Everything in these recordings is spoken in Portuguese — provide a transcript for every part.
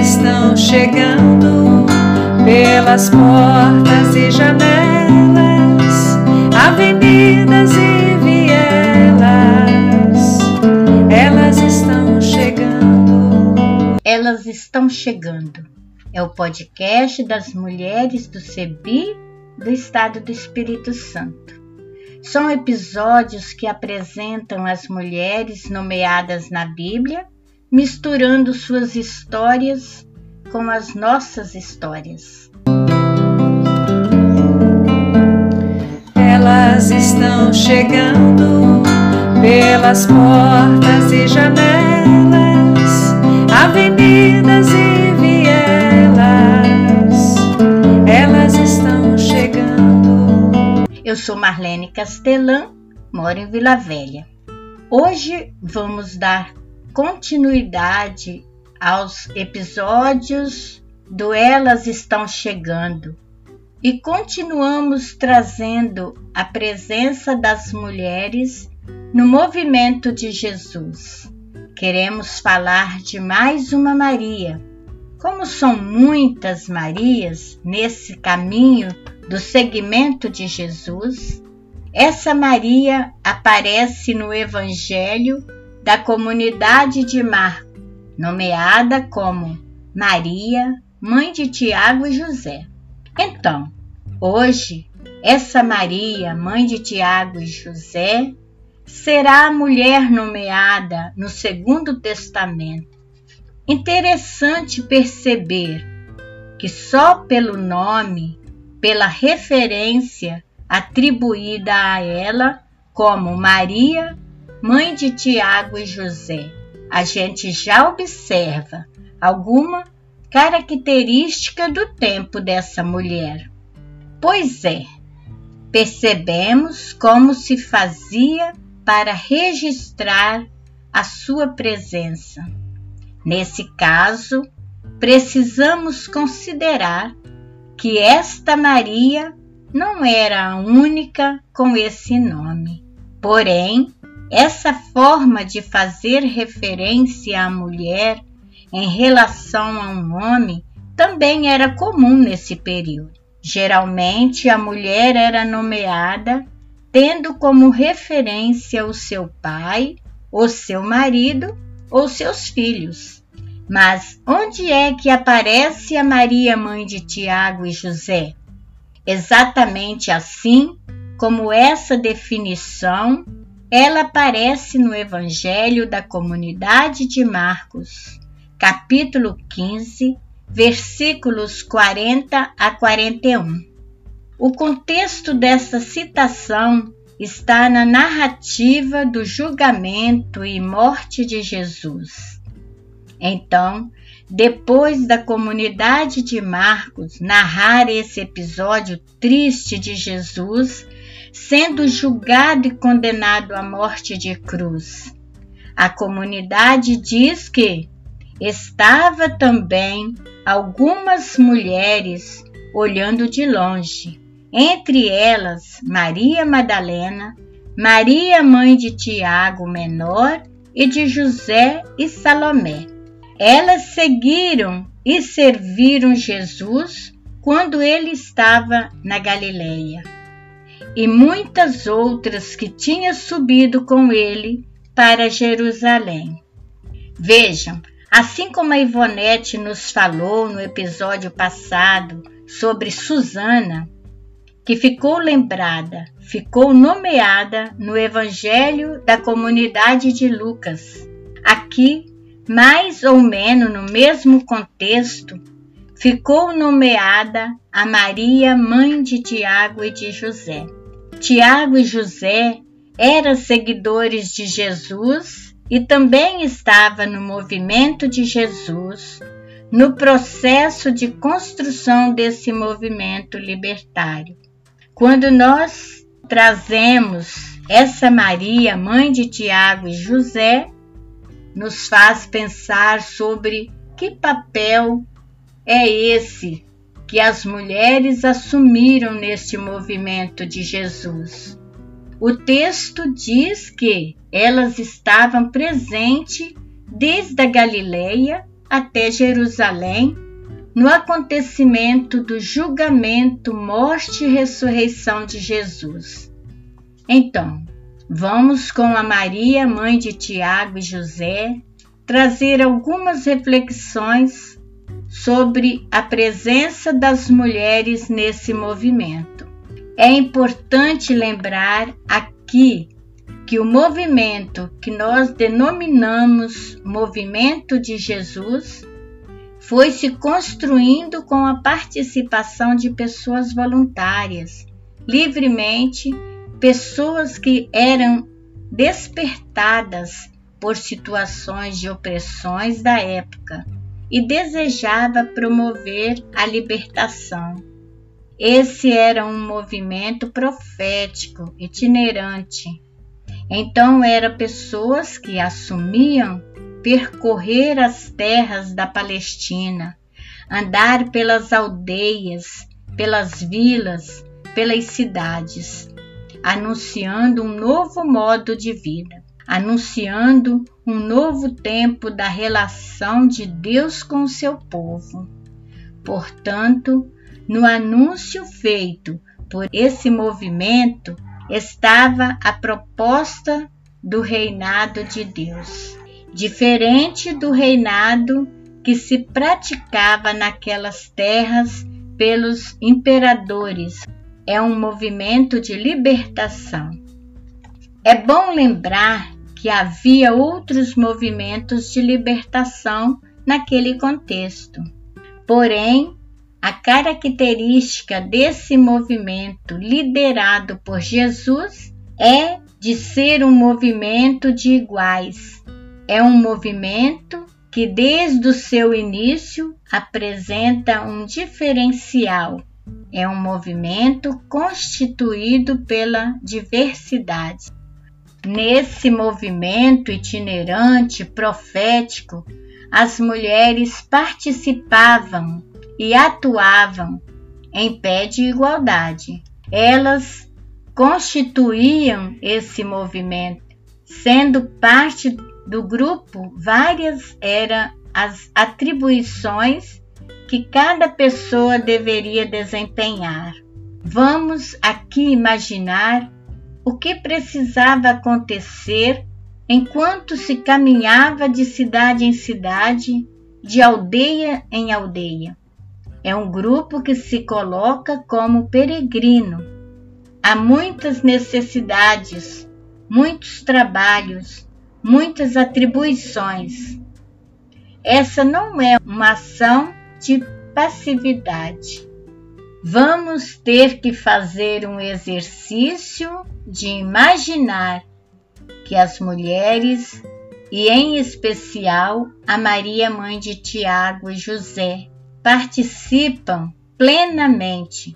estão chegando pelas portas e janelas, avenidas e vielas. Elas estão chegando. Elas estão chegando. É o podcast das mulheres do CEBI do Estado do Espírito Santo. São episódios que apresentam as mulheres nomeadas na Bíblia, misturando suas histórias com as nossas histórias. Elas estão chegando pelas portas e janelas, avenidas e vielas. Elas estão chegando. Eu sou Marlene Castelã, moro em Vila Velha. Hoje vamos dar continuidade aos episódios do Elas Estão Chegando e continuamos trazendo a presença das mulheres no movimento de Jesus. Queremos falar de mais uma Maria. Como são muitas Marias nesse caminho do seguimento de Jesus, essa Maria aparece no Evangelho da comunidade de Marcos, nomeada como Maria, mãe de Tiago e José. Então, hoje, essa Maria, mãe de Tiago e José, será a mulher nomeada no Segundo Testamento. Interessante perceber que só pelo nome, pela referência atribuída a ela como Maria, mãe de Tiago e José, a gente já observa alguma característica do tempo dessa mulher. Pois é, percebemos como se fazia para registrar a sua presença. Nesse caso, precisamos considerar que esta Maria não era a única com esse nome. Porém, essa forma de fazer referência à mulher em relação a um homem também era comum nesse período. Geralmente, a mulher era nomeada tendo como referência o seu pai, o seu marido ou seus filhos. Mas onde é que aparece a Maria, mãe de Tiago e José? Exatamente assim como essa definição, ela aparece no Evangelho da comunidade de Marcos, capítulo 15, versículos 40 a 41. O contexto dessa citação está na narrativa do julgamento e morte de Jesus. Então, depois da comunidade de Marcos narrar esse episódio triste de Jesus sendo julgado e condenado à morte de cruz, a comunidade diz que estava também algumas mulheres olhando de longe, entre elas Maria Madalena, Maria mãe de Tiago menor e de José e Salomé. Elas seguiram e serviram Jesus quando ele estava na Galileia, e muitas outras que tinham subido com ele para Jerusalém. Vejam, assim como a Ivonete nos falou no episódio passado sobre Susana, que ficou lembrada, ficou nomeada no Evangelho da comunidade de Lucas. Aqui, mais ou menos no mesmo contexto, ficou nomeada a Maria, mãe de Tiago e de José. Tiago e José eram seguidores de Jesus e também estavam no movimento de Jesus, no processo de construção desse movimento libertário. Quando nós trazemos essa Maria, mãe de Tiago e José, nos faz pensar sobre que papel é esse que as mulheres assumiram neste movimento de Jesus. O texto diz que elas estavam presentes desde a Galileia até Jerusalém, no acontecimento do julgamento, morte e ressurreição de Jesus. Então, vamos com a Maria, mãe de Tiago e José, trazer algumas reflexões sobre a presença das mulheres nesse movimento. É importante lembrar aqui que o movimento que nós denominamos Movimento de Jesus foi se construindo com a participação de pessoas voluntárias, livremente, pessoas que eram despertadas por situações de opressões da época e desejava promover a libertação. Esse era um movimento profético, itinerante. Então, eram pessoas que assumiam percorrer as terras da Palestina, andar pelas aldeias, pelas vilas, pelas cidades, anunciando um novo modo de vida, anunciando um novo tempo da relação de Deus com o seu povo. Portanto, no anúncio feito por esse movimento estava a proposta do reinado de Deus, diferente do reinado que se praticava naquelas terras pelos imperadores. É um movimento de libertação. É bom lembrar que havia outros movimentos de libertação naquele contexto. Porém, a característica desse movimento liderado por Jesus é de ser um movimento de iguais. É um movimento que desde o seu início apresenta um diferencial. É um movimento constituído pela diversidade. Nesse movimento itinerante, profético, as mulheres participavam e atuavam em pé de igualdade. Elas constituíam esse movimento, sendo parte do grupo. Várias eram as atribuições que cada pessoa deveria desempenhar. Vamos aqui imaginar o que precisava acontecer enquanto se caminhava de cidade em cidade, de aldeia em aldeia. É um grupo que se coloca como peregrino. Há muitas necessidades, muitos trabalhos, muitas atribuições. Essa não é uma ação de passividade. Vamos ter que fazer um exercício de imaginar que as mulheres, e em especial a Maria, mãe de Tiago e José, participam plenamente,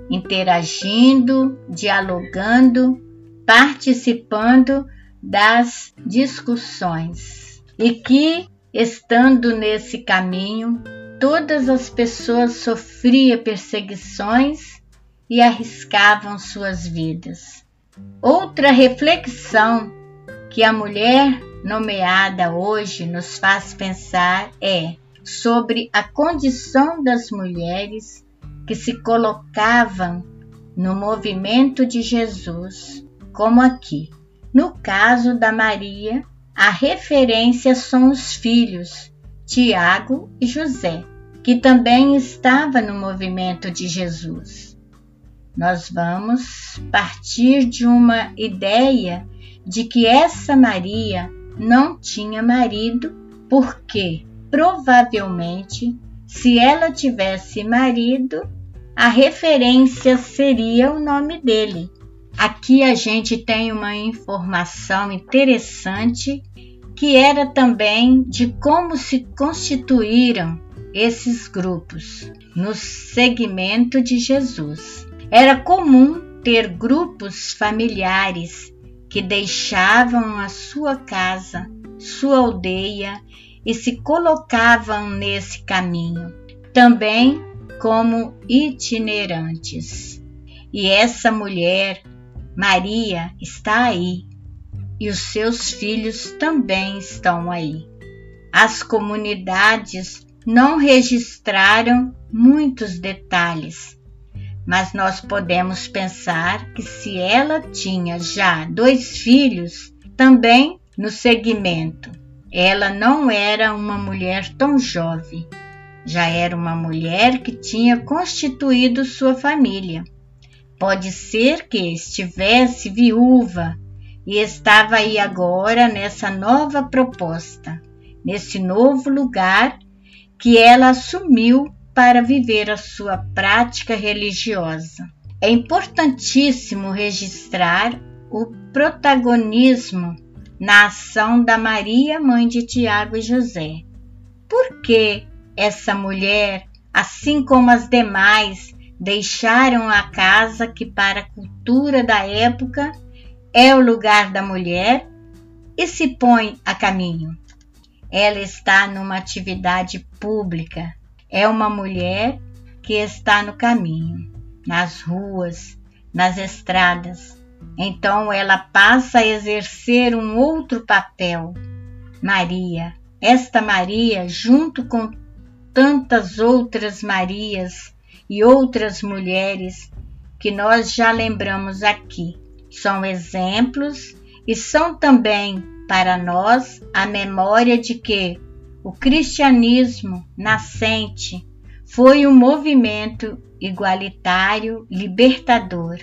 interagindo, dialogando, participando das discussões. E que, estando nesse caminho, todas as pessoas sofriam perseguições e arriscavam suas vidas. Outra reflexão que a mulher nomeada hoje nos faz pensar é sobre a condição das mulheres que se colocavam no movimento de Jesus, como aqui. No caso da Maria, a referência são os filhos, Tiago e José, que também estava no movimento de Jesus. Nós vamos partir de uma ideia de que essa Maria não tinha marido, porque provavelmente, se ela tivesse marido, a referência seria o nome dele. Aqui a gente tem uma informação interessante que era também de como se constituíram esses grupos no segmento de Jesus. Era comum ter grupos familiares que deixavam a sua casa, sua aldeia e se colocavam nesse caminho, também como itinerantes. E essa mulher, Maria, está aí, e os seus filhos também estão aí. as comunidades não registraram muitos detalhes, mas nós podemos pensar que se ela tinha já 2 filhos, também no segmento, ela não era uma mulher tão jovem, já era uma mulher que tinha constituído sua família. Pode ser que estivesse viúva e estava aí agora nessa nova proposta, nesse novo lugar que ela assumiu para viver a sua prática religiosa. É importantíssimo registrar o protagonismo na ação da Maria, mãe de Tiago e José. Por que essa mulher, assim como as demais, deixaram a casa que para a cultura da época é o lugar da mulher e se põe a caminho? Ela está numa atividade pública, é uma mulher que está no caminho, nas ruas, nas estradas. Então ela passa a exercer um outro papel. Maria, esta Maria, junto com tantas outras Marias e outras mulheres que nós já lembramos aqui, são exemplos e são também para nós a memória de que o cristianismo nascente foi um movimento igualitário, libertador,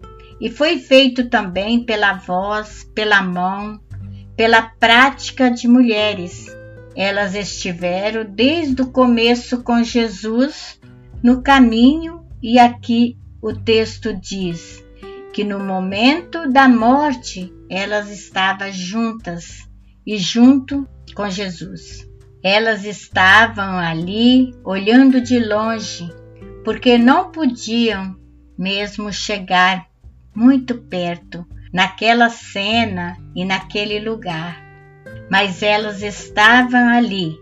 e foi feito também pela voz, pela mão, pela prática de mulheres. Elas estiveram desde o começo com Jesus no caminho, e aqui o texto diz que no momento da morte elas estavam juntas e junto com Jesus. Elas estavam ali olhando de longe, porque não podiam mesmo chegar muito perto naquela cena e naquele lugar. Mas elas estavam ali,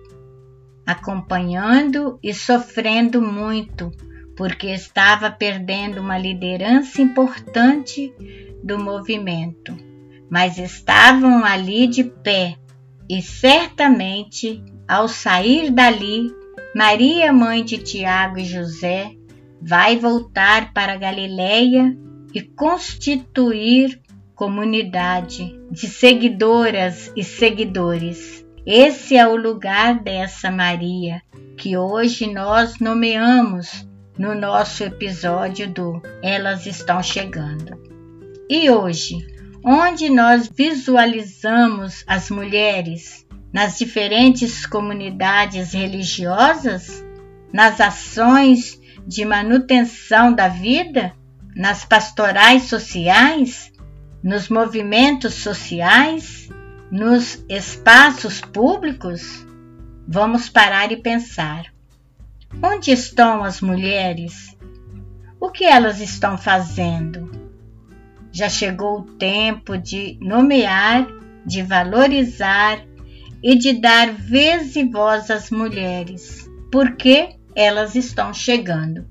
acompanhando e sofrendo muito, porque estava perdendo uma liderança importante do movimento. Mas estavam ali de pé, e certamente, ao sair dali, Maria, mãe de Tiago e José, vai voltar para Galileia e constituir comunidade de seguidoras e seguidores. Esse é o lugar dessa Maria, que hoje nós nomeamos no nosso episódio do Elas Estão Chegando. E hoje, onde nós visualizamos as mulheres nas diferentes comunidades religiosas, nas ações de manutenção da vida, nas pastorais sociais, nos movimentos sociais, nos espaços públicos, vamos parar e pensar. Onde estão as mulheres? O que elas estão fazendo? Já chegou o tempo de nomear, de valorizar e de dar vez e voz às mulheres, porque elas estão chegando.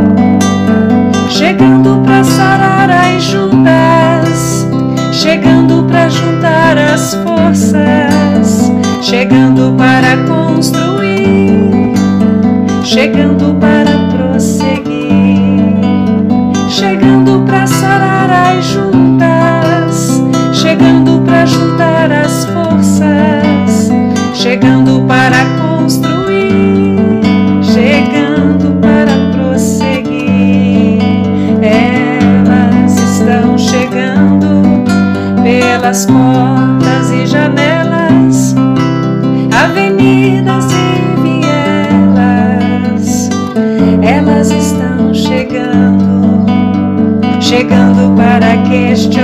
Chegando para sarar as juntas, chegando para juntar as forças, chegando para construir, chegando para prosseguir, chegando para sarar as juntas, chegando para juntar as forças, chegando para construir, chegando para prosseguir. Elas estão chegando pelas portas e janelas, avenidas e vielas. Elas estão chegando, chegando para questionar